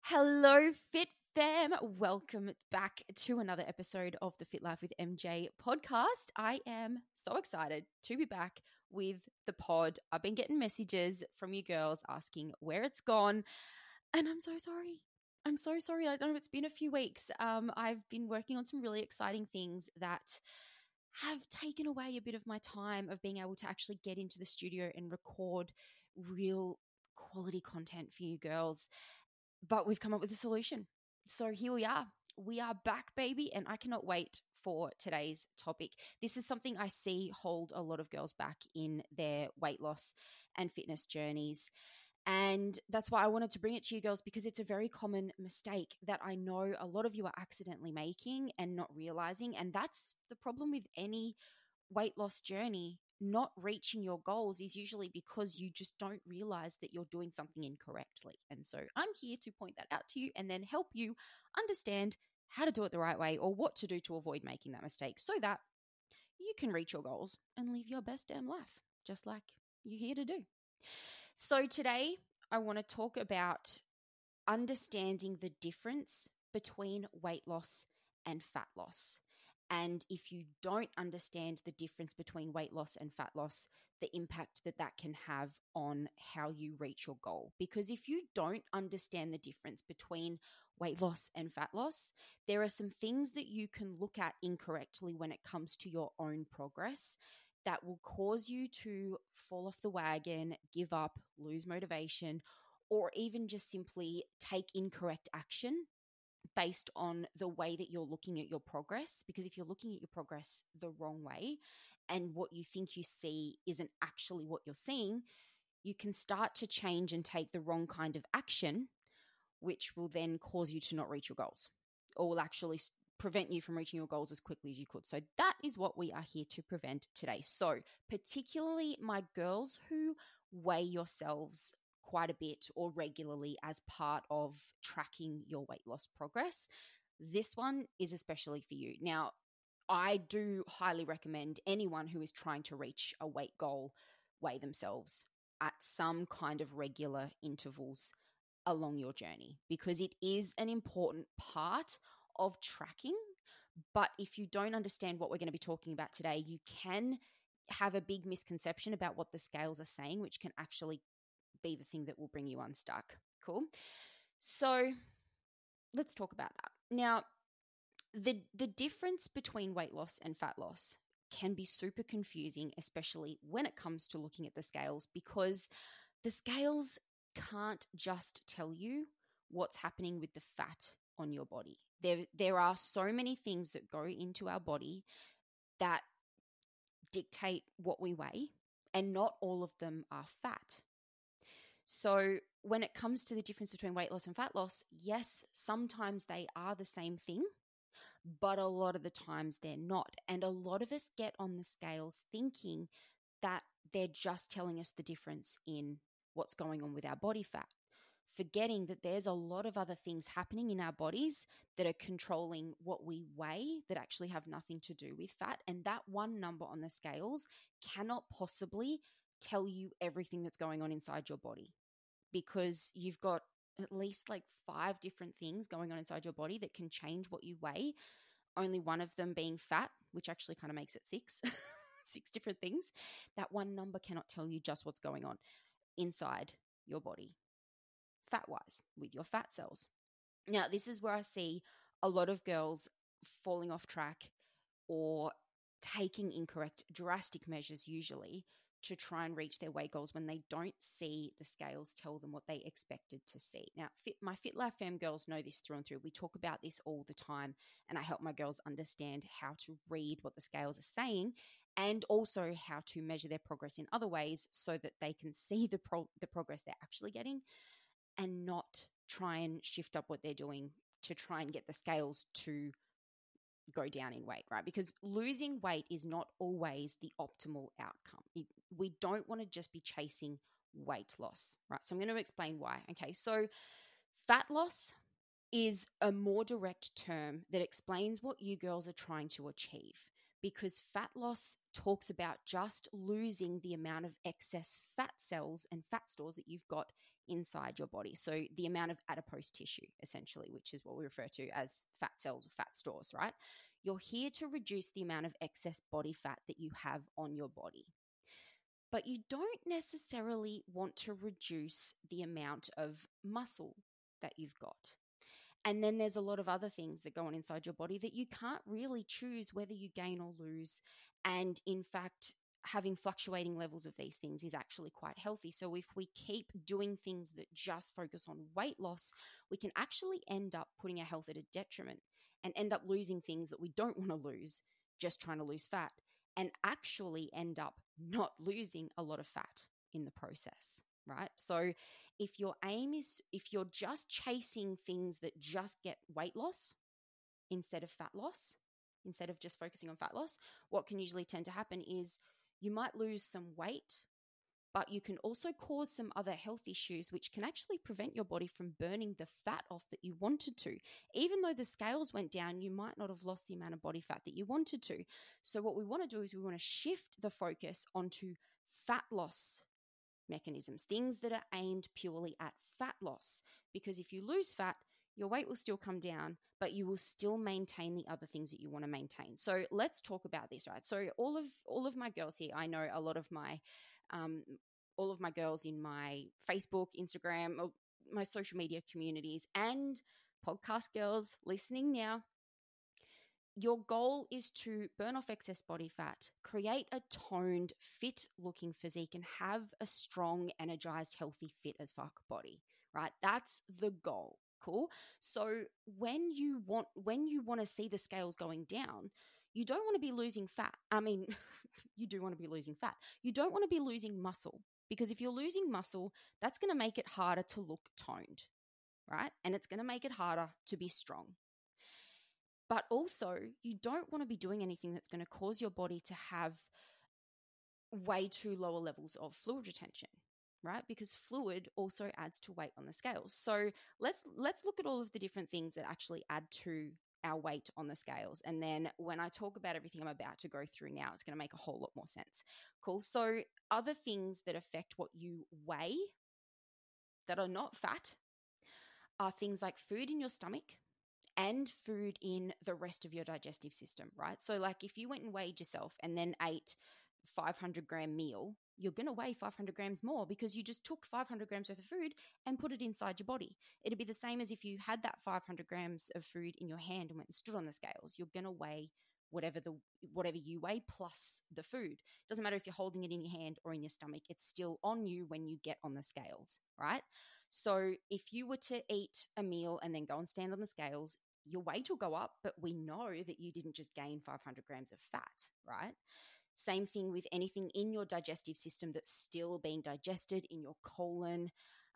Hello, Fit Fam. Welcome back to another episode of the Fit Life with MJ podcast. I am so excited to be back with the pod. I've been getting messages from you girls asking where it's gone, and I'm so sorry. I'm so sorry. I know it's been a few weeks. I've been working on some really exciting things that have taken away a bit of my time of being able to actually get into the studio and record real quality content for you girls. But we've come up with a solution. So here we are. We are back, baby, and I cannot wait for today's topic. This is something I see hold a lot of girls back in their weight loss and fitness journeys. And that's why I wanted to bring it to you girls, because it's a very common mistake that I know a lot of you are accidentally making and not realizing. And that's the problem with any weight loss journey. Not reaching your goals is usually because you just don't realize that you're doing something incorrectly. And so I'm here to point that out to you and then help you understand how to do it the right way or what to do to avoid making that mistake so that you can reach your goals and live your best damn life, just like you're here to do. So today I want to talk about understanding the difference between weight loss and fat loss. And if you don't understand the difference between weight loss and fat loss, the impact that that can have on how you reach your goal. Because if you don't understand the difference between weight loss and fat loss, there are some things that you can look at incorrectly when it comes to your own progress that will cause you to fall off the wagon, give up, lose motivation, or even just simply take incorrect action based on the way that you're looking at your progress. Because if you're looking at your progress the wrong way and what you think you see isn't actually what you're seeing, you can start to change and take the wrong kind of action, which will then cause you to not reach your goals or will actually prevent you from reaching your goals as quickly as you could. So that is what we are here to prevent today. So particularly my girls who weigh yourselves quite a bit or regularly as part of tracking your weight loss progress, this one is especially for you. Now, I do highly recommend anyone who is trying to reach a weight goal weigh themselves at some kind of regular intervals along your journey, because it is an important part of tracking. But if you don't understand what we're going to be talking about today, you can have a big misconception about what the scales are saying, which can actually be the thing that will bring you unstuck. Cool. So let's talk about that. Now, the difference between weight loss and fat loss can be super confusing, especially when it comes to looking at the scales, because the scales can't just tell you what's happening with the fat on your body. There are so many things that go into our body that dictate what we weigh, and not all of them are fat. So when it comes to the difference between weight loss and fat loss, yes, sometimes they are the same thing, but a lot of the times they're not. And a lot of us get on the scales thinking that they're just telling us the difference in what's going on with our body fat, forgetting that there's a lot of other things happening in our bodies that are controlling what we weigh that actually have nothing to do with fat. And that one number on the scales cannot possibly tell you everything that's going on inside your body, because you've got at least like 5 different things going on inside your body that can change what you weigh. Only one of them being fat, which actually kind of makes it 6, 6 different things. That one number cannot tell you just what's going on inside your body, fat-wise, with your fat cells. Now, this is where I see a lot of girls falling off track or taking incorrect, drastic measures usually to try and reach their weight goals when they don't see the scales tell them what they expected to see. Now, my Fit Life fam girls know this through and through. We talk about this all the time, and I help my girls understand how to read what the scales are saying and also how to measure their progress in other ways so that they can see the progress they're actually getting and not try and shift up what they're doing to try and get the scales to go down in weight, right? Because losing weight is not always the optimal outcome. We don't want to just be chasing weight loss, right? So I'm going to explain why. Okay, so fat loss is a more direct term that explains what you girls are trying to achieve, because fat loss talks about just losing the amount of excess fat cells and fat stores that you've got inside your body. So the amount of adipose tissue, essentially, which is what we refer to as fat cells or fat stores, right? You're here to reduce the amount of excess body fat that you have on your body. But you don't necessarily want to reduce the amount of muscle that you've got. And then there's a lot of other things that go on inside your body that you can't really choose whether you gain or lose. And in fact, having fluctuating levels of these things is actually quite healthy. So if we keep doing things that just focus on weight loss, we can actually end up putting our health at a detriment and end up losing things that we don't want to lose, just trying to lose fat, and actually end up not losing a lot of fat in the process, right? So if your aim is, if you're just chasing things that just get weight loss instead of fat loss, instead of just focusing on fat loss, what can usually tend to happen is you might lose some weight, but you can also cause some other health issues, which can actually prevent your body from burning the fat off that you wanted to. Even though the scales went down, you might not have lost the amount of body fat that you wanted to. So what we want to do is we want to shift the focus onto fat loss mechanisms, things that are aimed purely at fat loss. Because if you lose fat, your weight will still come down, but you will still maintain the other things that you want to maintain. So let's talk about this, right? So all of my girls here, I know a lot of my all of my girls in my Facebook, Instagram, my social media communities, and podcast girls listening now. Your goal is to burn off excess body fat, create a toned, fit-looking physique, and have a strong, energized, healthy, fit as fuck body, right? That's the goal. Cool. So when you want to see the scales going down, you don't want to be losing fat. I mean, you do want to be losing fat. You don't want to be losing muscle, because if you're losing muscle, that's going to make it harder to look toned, right? And it's going to make it harder to be strong. But also, you don't want to be doing anything that's going to cause your body to have way too lower levels of fluid retention, right? Because fluid also adds to weight on the scales. So let's look at all of the different things that actually add to our weight on the scales. And then when I talk about everything I'm about to go through now, it's going to make a whole lot more sense. Cool. So other things that affect what you weigh that are not fat are things like food in your stomach and food in the rest of your digestive system, right? So like if you went and weighed yourself and then ate 500-gram meal, you're going to weigh 500 grams more because you just took 500 grams worth of food and put it inside your body. It'd be the same as if you had that 500 grams of food in your hand and went and stood on the scales. You're going to weigh whatever you weigh plus the food. Doesn't matter if you're holding it in your hand or in your stomach. It's still on you when you get on the scales, right? So if you were to eat a meal and then go and stand on the scales, your weight will go up, but we know that you didn't just gain 500 grams of fat, right? Same thing with anything in your digestive system that's still being digested in your colon.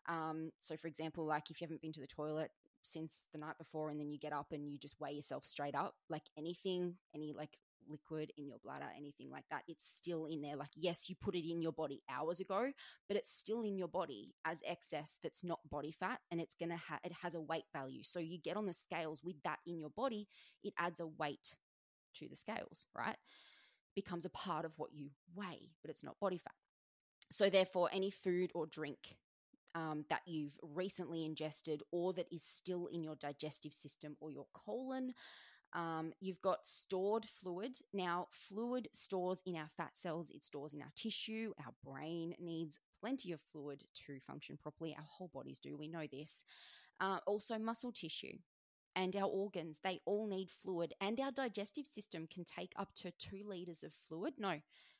So for example, like if you haven't been to the toilet since the night before and then you get up and you just weigh yourself straight up, like anything, any like liquid in your bladder, anything like that, it's still in there. Like, yes, you put it in your body hours ago, but it's still in your body as excess that's not body fat, and it's going to it has a weight value. So you get on the scales with that in your body, it adds a weight to the scales, right? Becomes a part of what you weigh, but it's not body fat. So therefore, any food or drink that you've recently ingested or that is still in your digestive system or your colon, you've got stored fluid. Now, fluid stores in our fat cells. It stores in our tissue. Our brain needs plenty of fluid to function properly. Our whole bodies do. We know this. Also, muscle tissue and our organs, they all need fluid. And our digestive system can take up to 2 liters of fluid. No,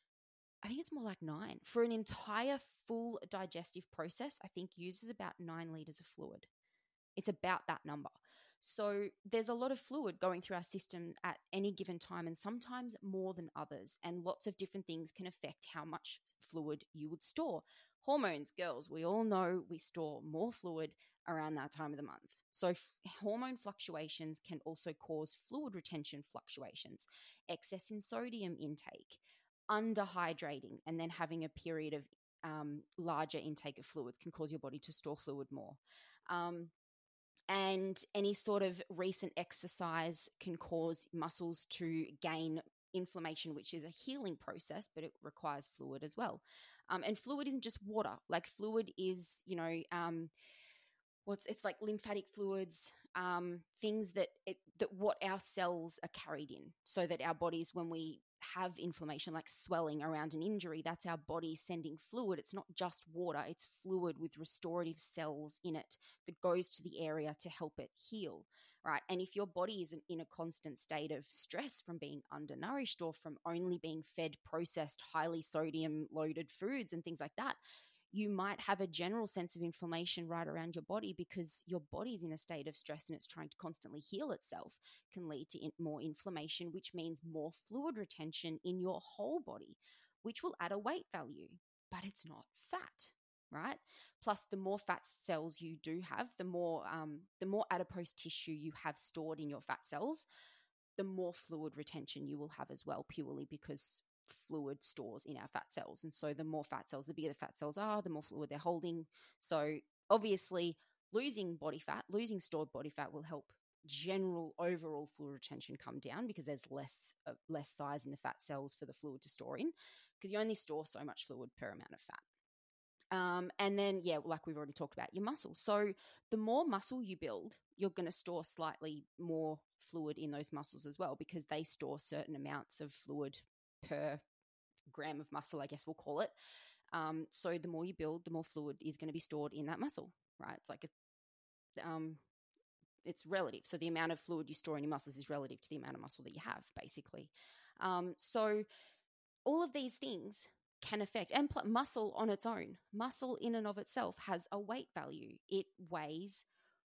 I think it's more like 9. For an entire full digestive process, I think uses about 9 liters of fluid. It's about that number. So there's a lot of fluid going through our system at any given time, and sometimes more than others. And lots of different things can affect how much fluid you would store. Hormones, girls, we all know we store more fluid around that time of the month. So hormone fluctuations can also cause fluid retention fluctuations, excess in sodium intake, underhydrating, and then having a period of larger intake of fluids can cause your body to store fluid more. And any sort of recent exercise can cause muscles to gain inflammation, which is a healing process, but it requires fluid as well. And fluid isn't just water. Like fluid is, it's like lymphatic fluids, things that what our cells are carried in, so that our bodies, when we have inflammation like swelling around an injury, that's our body sending fluid. It's not just water, it's fluid with restorative cells in it that goes to the area to help it heal, right? And if your body isn't in a constant state of stress from being undernourished or from only being fed processed highly sodium loaded foods and things like that, you might have a general sense of inflammation right around your body because your body's in a state of stress and it's trying to constantly heal itself. Can lead to more inflammation, which means more fluid retention in your whole body, which will add a weight value, but it's not fat, right? Plus, the more fat cells you do have, the more adipose tissue you have stored in your fat cells, the more fluid retention you will have as well, purely because fluid stores in our fat cells. And so the more fat cells, the bigger the fat cells are, the more fluid they're holding. So obviously losing stored body fat will help general overall fluid retention come down because there's less size in the fat cells for the fluid to store in, because you only store so much fluid per amount of fat. And then, like we've already talked about, your muscles. So the more muscle you build, you're going to store slightly more fluid in those muscles as well, because they store certain amounts of fluid per gram of muscle, I guess we'll call it. So the more you build, the more fluid is going to be stored in that muscle, right? It's like it's relative. So the amount of fluid you store in your muscles is relative to the amount of muscle that you have, basically. So all of these things can affect, and muscle on its own, muscle in and of itself has a weight value. It weighs,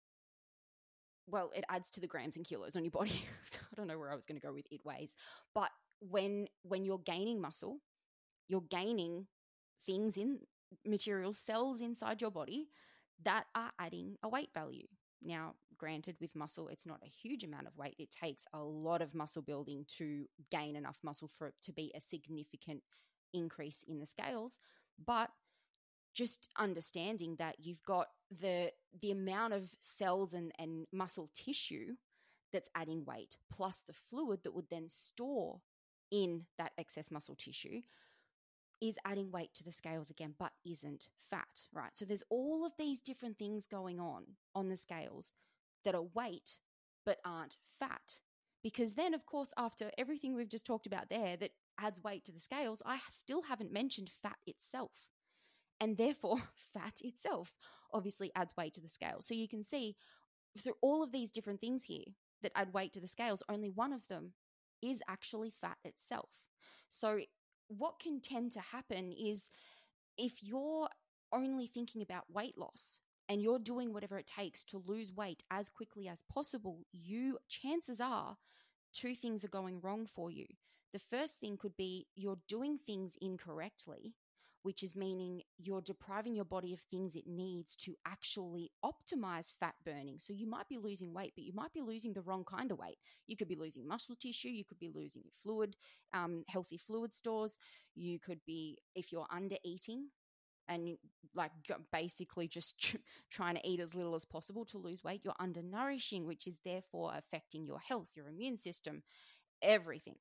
well, it adds to the grams and kilos on your body. I don't know where I was going to go with it weighs, but when you're gaining muscle, you're gaining things in material cells inside your body that are adding a weight value. Now, granted, with muscle, it's not a huge amount of weight. It takes a lot of muscle building to gain enough muscle for it to be a significant increase in the scales. But just understanding that you've got the amount of cells and muscle tissue that's adding weight, plus the fluid that would then store in that excess muscle tissue, is adding weight to the scales again, but isn't fat, right? So there's all of these different things going on the scales that are weight, but aren't fat. Because then, of course, after everything we've just talked about there that adds weight to the scales, I still haven't mentioned fat itself. And therefore, fat itself obviously adds weight to the scale. So you can see through all of these different things here that add weight to the scales, only one of them is actually fat itself. So what can tend to happen is, if you're only thinking about weight loss and you're doing whatever it takes to lose weight as quickly as possible, chances are two things are going wrong for you. The first thing could be you're doing things incorrectly, which is meaning you're depriving your body of things it needs to actually optimize fat burning. So you might be losing weight, but you might be losing the wrong kind of weight. You could be losing muscle tissue. You could be losing fluid, healthy fluid stores. You could be, if you're under eating and like basically just trying to eat as little as possible to lose weight, you're undernourishing, which is therefore affecting your health, your immune system, everything.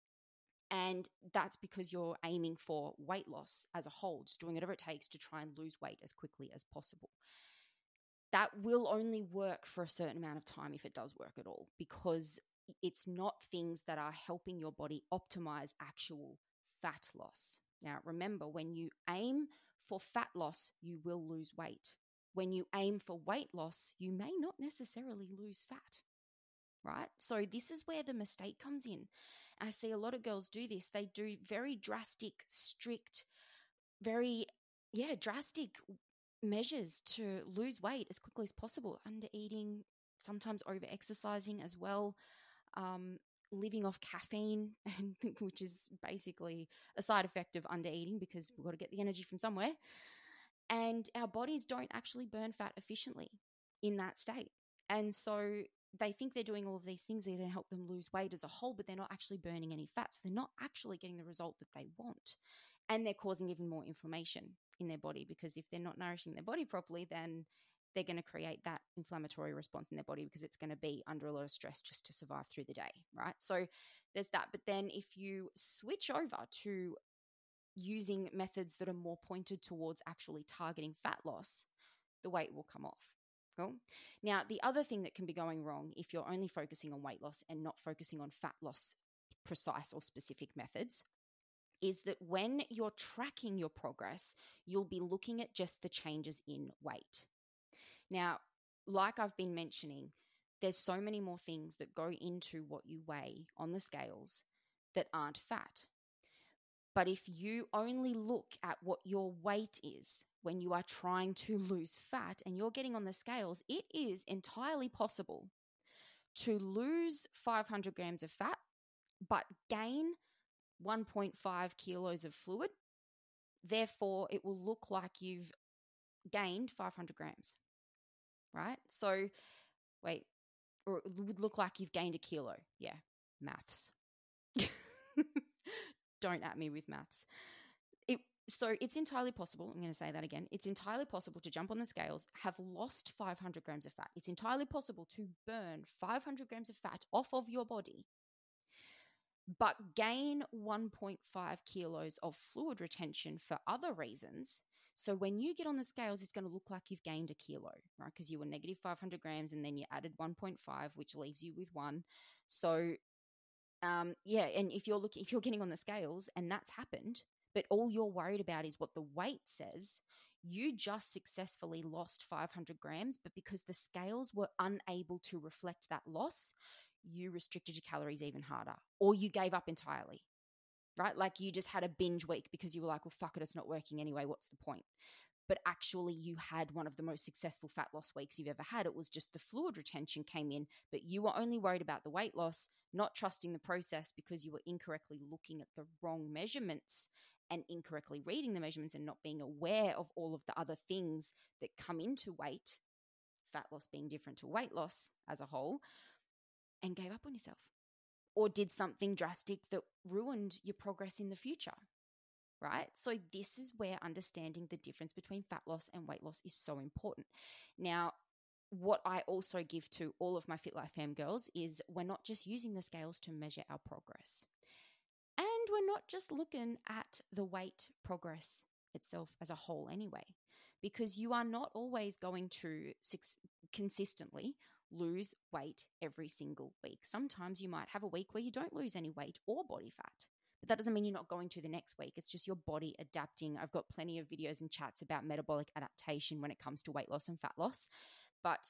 And that's because you're aiming for weight loss as a whole, just doing whatever it takes to try and lose weight as quickly as possible. That will only work for a certain amount of time, if it does work at all, because it's not things that are helping your body optimize actual fat loss. Now, remember, when you aim for fat loss, you will lose weight. When you aim for weight loss, you may not necessarily lose fat, right? So this is where the mistake comes in. I see a lot of girls do this. They do very drastic, strict, drastic measures to lose weight as quickly as possible. Under eating, sometimes over exercising as well, living off caffeine, which is basically a side effect of under eating, because we've got to get the energy from somewhere. And our bodies don't actually burn fat efficiently in that state. And so they think they're doing all of these things that are going to help them lose weight as a whole, but they're not actually burning any fat. So they're not actually getting the result that they want. And they're causing even more inflammation in their body, because if they're not nourishing their body properly, then they're going to create that inflammatory response in their body, because it's going to be under a lot of stress just to survive through the day, right? So there's that. But then if you switch over to using methods that are more pointed towards actually targeting fat loss, the weight will come off. Cool. Now, the other thing that can be going wrong if you're only focusing on weight loss and not focusing on fat loss precise or specific methods is that when you're tracking your progress, you'll be looking at just the changes in weight. Now, like I've been mentioning, there's so many more things that go into what you weigh on the scales that aren't fat. But if you only look at what your weight is when you are trying to lose fat and you're getting on the scales, it is entirely possible to lose 500 grams of fat, but gain 1.5 kilos of fluid. Therefore, it will look like you've gained 500 grams, right? So, or it would look like you've gained a kilo. Yeah, maths. Don't at me with maths. So it's entirely possible, I'm going to say that again, it's entirely possible to jump on the scales, have lost 500 grams of fat. It's entirely possible to burn 500 grams of fat off of your body, but gain 1.5 kilos of fluid retention for other reasons. So when you get on the scales, it's going to look like you've gained a kilo, right? Because you were negative 500 grams and then you added 1.5, which leaves you with 1. So and if you're getting on the scales and that's happened, but all you're worried about is what the weight says, you just successfully lost 500 grams, but because the scales were unable to reflect that loss, you restricted your calories even harder, or you gave up entirely, right? Like you just had a binge week because you were like, well, fuck it, it's not working anyway. What's the point? But actually you had one of the most successful fat loss weeks you've ever had. It was just the fluid retention came in, but you were only worried about the weight loss, not trusting the process because you were incorrectly looking at the wrong measurements and incorrectly reading the measurements and not being aware of all of the other things that come into weight, fat loss being different to weight loss as a whole, and gave up on yourself or did something drastic that ruined your progress in the future. Right? So this is where understanding the difference between fat loss and weight loss is so important. Now, what I also give to all of my Fit Life fam girls is we're not just using the scales to measure our progress. And we're not just looking at the weight progress itself as a whole anyway, because you are not always going to consistently lose weight every single week. Sometimes you might have a week where you don't lose any weight or body fat. But that doesn't mean you're not going to the next week. It's just your body adapting. I've got plenty of videos and chats about metabolic adaptation when it comes to weight loss and fat loss. But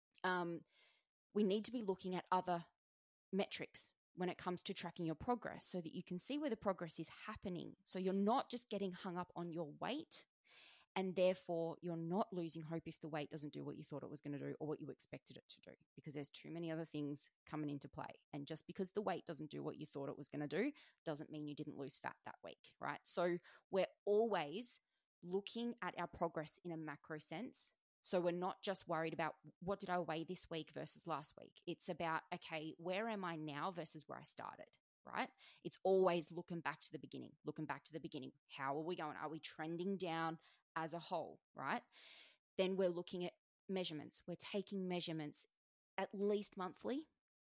we need to be looking at other metrics when it comes to tracking your progress so that you can see where the progress is happening. So you're not just getting hung up on your weight, and therefore you're not losing hope if the weight doesn't do what you thought it was going to do or what you expected it to do, because there's too many other things coming into play. And just because the weight doesn't do what you thought it was going to do doesn't mean you didn't lose fat that week, right? So we're always looking at our progress in a macro sense. So we're not just worried about what did I weigh this week versus last week. It's about, okay, where am I now versus where I started, right? It's always looking back to the beginning. How are we going? Are we trending down as a whole, right? Then we're looking at measurements. We're taking measurements at least monthly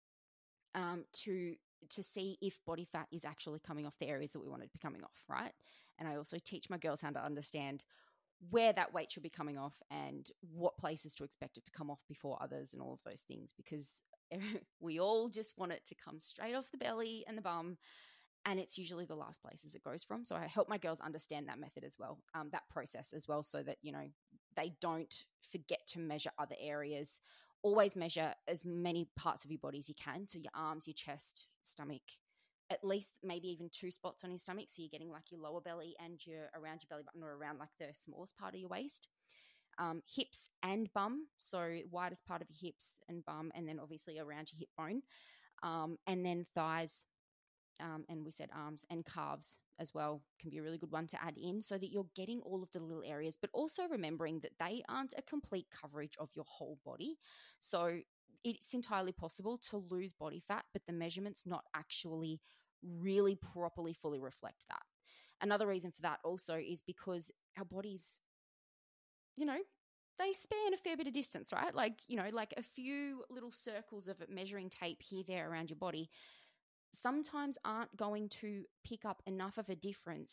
to see if body fat is actually coming off the areas that we want it to be coming off, right? And I also teach my girls how to understand where that weight should be coming off and what places to expect it to come off before others and all of those things, because we all just want it to come straight off the belly and the bum, and it's usually the last places it goes from. So I help my girls understand that method as well, that process as well, so that, you know, they don't forget to measure other areas. Always measure as many parts of your body as you can. So your arms, your chest, stomach, at least maybe even 2 spots on your stomach. So you're getting like your lower belly and around your belly button or around like the smallest part of your waist. Hips and bum. So widest part of your hips and bum, and then obviously around your hip bone. And then thighs. And we said arms and calves as well can be a really good one to add in, so that you're getting all of the little areas, but also remembering that they aren't a complete coverage of your whole body. So it's entirely possible to lose body fat, but the measurements not actually really properly fully reflect that. Another reason for that also is because our bodies, you know, they span a fair bit of distance, right? Like, you know, like a few little circles of measuring tape here, there around your body sometimes aren't going to pick up enough of a difference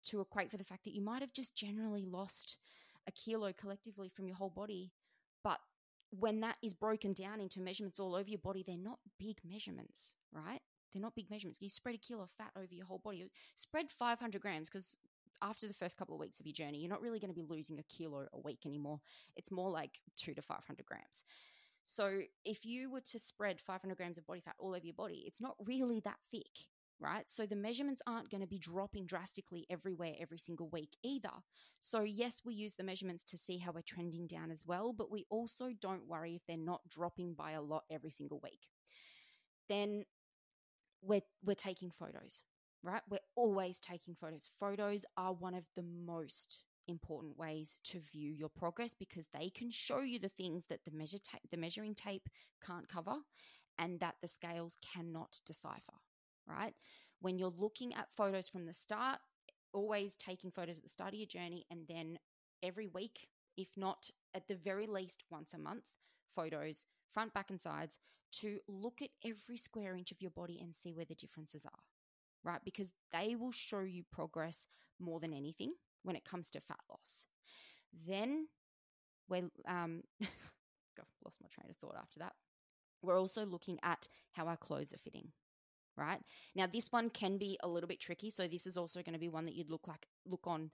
to equate for the fact that you might have just generally lost a kilo collectively from your whole body. But when that is broken down into measurements all over your body, they're not big measurements, right? They're not big measurements. You spread a kilo of fat over your whole body. Spread 500 grams, because after the first couple of weeks of your journey, you're not really going to be losing a kilo a week anymore. It's more like 200 to 500 grams. So if you were to spread 500 grams of body fat all over your body, it's not really that thick, right? So the measurements aren't going to be dropping drastically everywhere every single week either. So yes, we use the measurements to see how we're trending down as well, but we also don't worry if they're not dropping by a lot every single week. Then we're taking photos, right? We're always taking photos. Photos are one of the most important ways to view your progress, because they can show you the things that the measuring tape can't cover and that the scales cannot decipher, right? When you're looking at photos from the start, always taking photos at the start of your journey, and then every week, if not at the very least once a month, photos, front, back, and sides, to look at every square inch of your body and see where the differences are, right? Because they will show you progress more than anything when it comes to fat loss. Then we're, lost my train of thought after that. We're also looking at how our clothes are fitting, right? Now, this one can be a little bit tricky. So this is also going to be one that you'd look on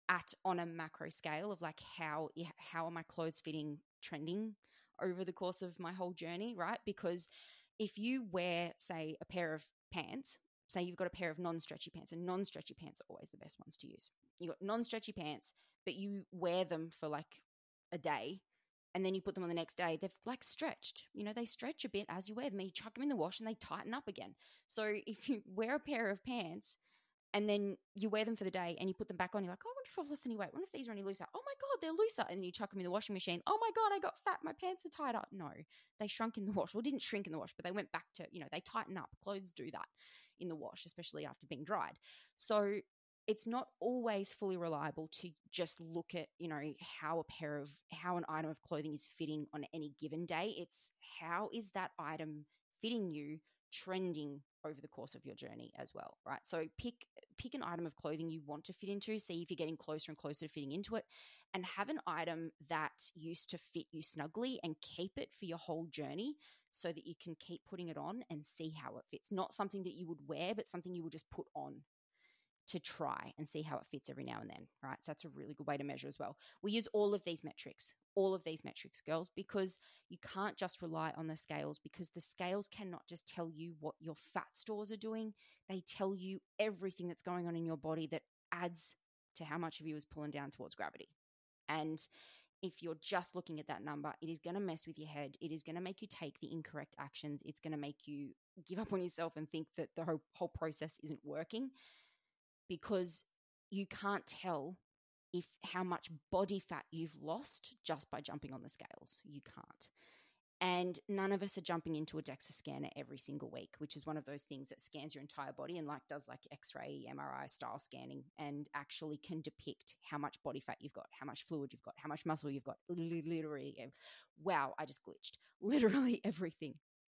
a macro scale of like, how are my clothes fitting, trending over the course of my whole journey, right? Because if you wear, say, a pair of pants, say you've got a pair of non-stretchy pants, and non-stretchy pants are always the best ones to use. You've got non-stretchy pants, but you wear them for like a day, and then you put them on the next day, they've like stretched. They stretch a bit as you wear them. You chuck them in the wash and they tighten up again. So if you wear a pair of pants and then you wear them for the day and you put them back on, you're like, oh, I wonder if I've lost any weight. I wonder if these are any looser. Oh my God, they're looser. And you chuck them in the washing machine. Oh my God, I got fat. My pants are tighter. No, they shrunk in the wash. Well, didn't shrink in the wash, but they went back to, they tighten up. Clothes do that in the wash, especially after being dried. So it's not always fully reliable to just look at, how an item of clothing is fitting on any given day. It's how is that item fitting you, trending over the course of your journey as well, right? So pick an item of clothing you want to fit into, see if you're getting closer and closer to fitting into it, and have an item that used to fit you snugly and keep it for your whole journey so that you can keep putting it on and see how it fits. Not something that you would wear, but something you would just put on to try and see how it fits every now and then, right? So that's a really good way to measure as well. We use all of these metrics, girls, because you can't just rely on the scales, because the scales cannot just tell you what your fat stores are doing. They tell you everything that's going on in your body that adds to how much of you is pulling down towards gravity. And if you're just looking at that number, it is going to mess with your head. It is going to make you take the incorrect actions. It's going to make you give up on yourself and think that the whole process isn't working, because you can't tell how much body fat you've lost just by jumping on the scales. You can't. And none of us are jumping into a DEXA scanner every single week, which is one of those things that scans your entire body and does X-ray, MRI style scanning, and actually can depict how much body fat you've got, how much fluid you've got, how much muscle you've got. Literally, wow, I just glitched. Literally everything.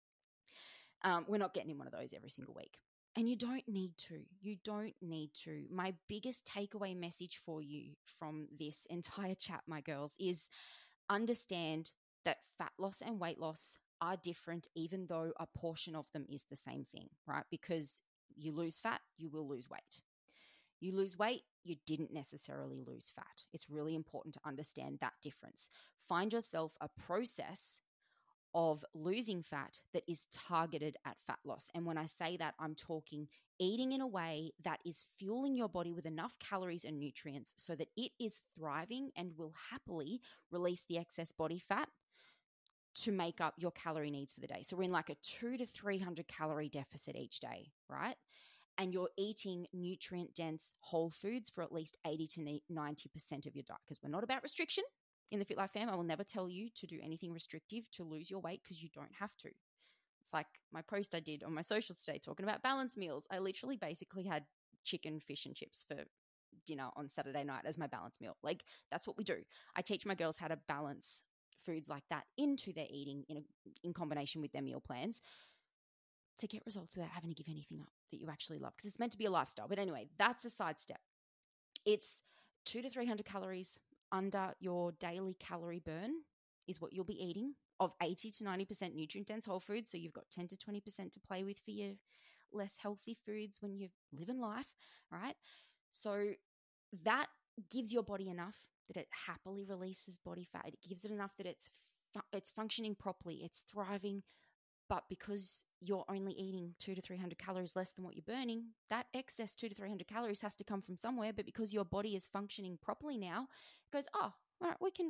We're not getting in one of those every single week. And you don't need to. You don't need to. My biggest takeaway message for you from this entire chat, my girls, is understand that fat loss and weight loss are different, even though a portion of them is the same thing, right? Because you lose fat, you will lose weight. You lose weight, you didn't necessarily lose fat. It's really important to understand that difference. Find yourself a process of losing fat that is targeted at fat loss. And when I say that, I'm talking eating in a way that is fueling your body with enough calories and nutrients so that it is thriving and will happily release the excess body fat to make up your calorie needs for the day. So we're in like a 200 to 300 calorie deficit each day, right? And you're eating nutrient-dense whole foods for at least 80 to 90% of your diet, because we're not about restriction. In the Fit Life fam, I will never tell you to do anything restrictive to lose your weight, because you don't have to. It's like my post I did on my socials today talking about balance meals. I literally basically had chicken, fish, and chips for dinner on Saturday night as my balance meal. Like, that's what we do. I teach my girls how to balance foods like that into their eating in combination with their meal plans to get results without having to give anything up that you actually love, because it's meant to be a lifestyle. But anyway, that's a sidestep. It's 200 to 300 calories under your daily calorie burn is what you'll be eating of 80 to 90% nutrient-dense whole foods. So you've got 10 to 20% to play with for your less healthy foods when you live in life, right? So that gives your body enough that it happily releases body fat. It gives it enough that it's functioning properly, it's thriving. But because you're only eating 200 to 300 calories less than what you're burning, that excess 200 to 300 calories has to come from somewhere. But because your body is functioning properly now, it goes, oh, all right, we can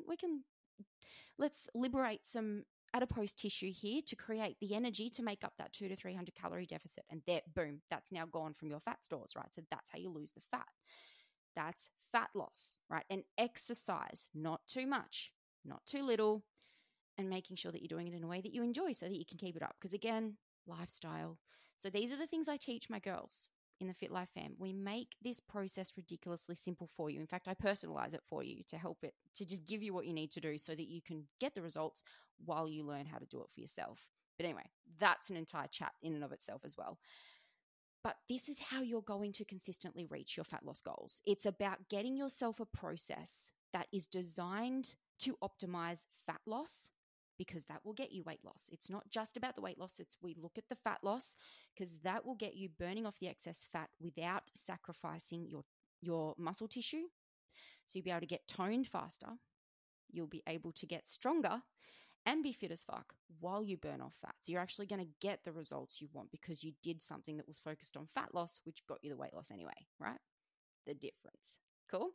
let's liberate some adipose tissue here to create the energy to make up that 200 to 300 calorie deficit. And there, boom, that's now gone from your fat stores, right? So that's how you lose the fat. That's fat loss, right? And exercise, not too much, not too little, and making sure that you're doing it in a way that you enjoy so that you can keep it up. Because again, lifestyle. So these are the things I teach my girls in the Fit Life fam. We make this process ridiculously simple for you. In fact, I personalize it for you to help it, to just give you what you need to do so that you can get the results while you learn how to do it for yourself. But anyway, that's an entire chat in and of itself as well. But this is how you're going to consistently reach your fat loss goals. It's about getting yourself a process that is designed to optimize fat loss, because that will get you weight loss. It's not just about the weight loss. We look at the fat loss because that will get you burning off the excess fat without sacrificing your muscle tissue. So you'll be able to get toned faster. You'll be able to get stronger and be fit as fuck while you burn off fat. So you're actually going to get the results you want because you did something that was focused on fat loss, which got you the weight loss anyway, right? The difference. Cool.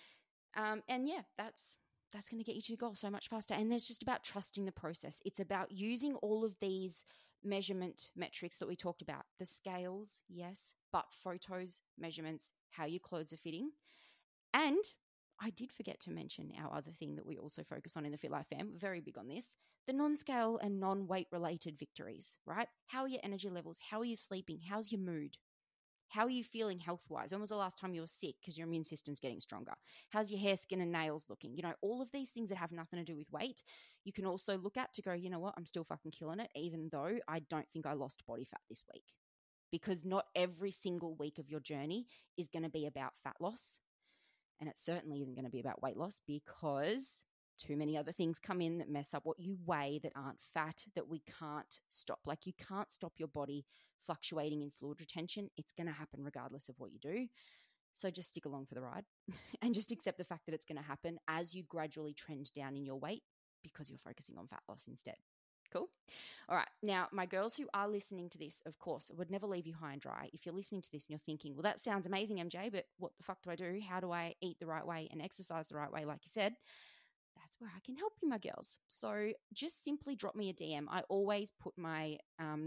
And yeah, that's going to get you to the goal so much faster. And it's just about trusting the process. It's about using all of these measurement metrics that we talked about. The scales, yes, but photos, measurements, how your clothes are fitting. And I did forget to mention our other thing that we also focus on in the Fit Life fam, very big on this, the non-scale and non-weight related victories, right? How are your energy levels? How are you sleeping? How's your mood? How are you feeling health-wise? When was the last time you were sick because your immune system's getting stronger? How's your hair, skin, and nails looking? You know, all of these things that have nothing to do with weight, you can also look at to go, you know what, I'm still fucking killing it, even though I don't think I lost body fat this week. Because not every single week of your journey is going to be about fat loss. And it certainly isn't going to be about weight loss because too many other things come in that mess up what you weigh that aren't fat that we can't stop. Like you can't stop your body fluctuating in fluid retention. It's going to happen regardless of what you do. So just stick along for the ride and just accept the fact that it's going to happen as you gradually trend down in your weight because you're focusing on fat loss instead. Cool. All right. Now, my girls who are listening to this, of course, it would never leave you high and dry. If you're listening to this and you're thinking, well, that sounds amazing, MJ, but what the fuck do I do? How do I eat the right way and exercise the right way? Like you said, that's where I can help you, my girls. So just simply drop me a DM. I always put my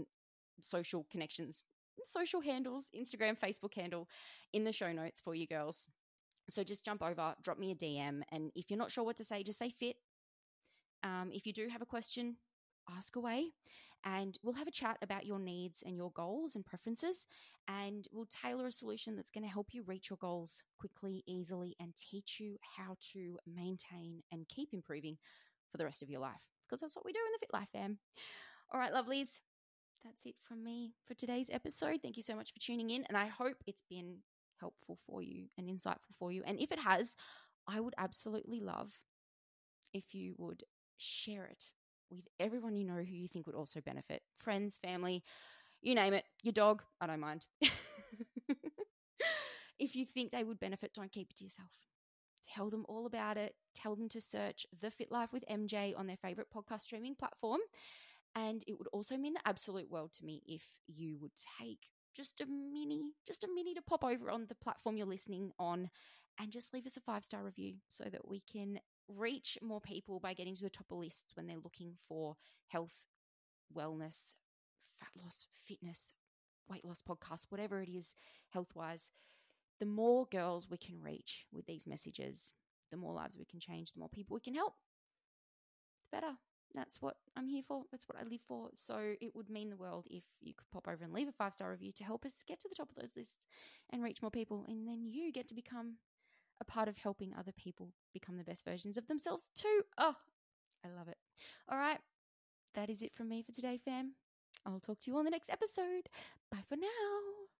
social connections, social handles, Instagram, Facebook handle in the show notes for you girls. So just jump over, drop me a DM. And if you're not sure what to say, just say fit. If you do have a question, ask away and we'll have a chat about your needs and your goals and preferences, and we'll tailor a solution that's going to help you reach your goals quickly, easily, and teach you how to maintain and keep improving for the rest of your life, because that's what we do in the Fit Life fam. All right, lovelies, that's it from me for today's episode. Thank you so much for tuning in, and I hope it's been helpful for you and insightful for you. And if it has, I would absolutely love if you would share it with everyone you know who you think would also benefit. Friends, family, you name it, your dog, I don't mind. If you think they would benefit, don't keep it to yourself. Tell them all about it. Tell them to search The Fit Life with MJ on their favorite podcast streaming platform. And it would also mean the absolute world to me if you would take just a mini to pop over on the platform you're listening on and just leave us a 5-star review so that we can reach more people by getting to the top of lists when they're looking for health, wellness, fat loss, fitness, weight loss podcasts, whatever it is, health-wise. The more girls we can reach with these messages, the more lives we can change, the more people we can help, the better. That's what I'm here for. That's what I live for. So it would mean the world if you could pop over and leave a 5-star review to help us get to the top of those lists and reach more people. And then you get to become a part of helping other people become the best versions of themselves too. Oh, I love it. All right. That is it from me for today, fam. I'll talk to you on the next episode. Bye for now.